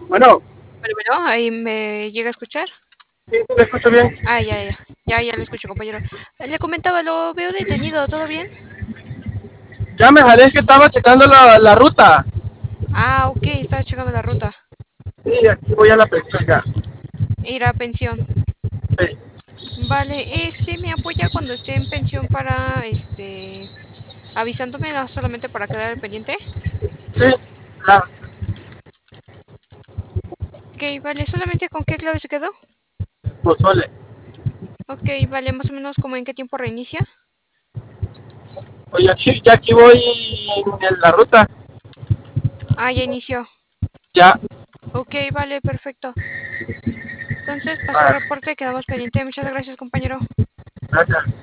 Bueno, Bueno, ahí me llega a escuchar. sí, sí, lo escucho bien. Ya lo escucho, compañero. Le comentaba, lo veo detenido, ¿todo bien? Ya me jalé, es que estaba checando la ruta. Ok, estaba checando la ruta. Sí, aquí voy a la pensión ya. Ir a pensión. Sí, Vale, me apoya cuando esté en pensión para, avisándome solamente para quedar al pendiente. sí, la Ok, vale, solamente con qué clave se quedó. pozole. Ok, vale, más o menos como en qué tiempo reinicia. Oye, ya aquí voy en la ruta. Ya inició. Ya, Ok, vale, perfecto. Entonces pasó el ah, reporte, quedamos pendiente. Muchas gracias, compañero. gracias.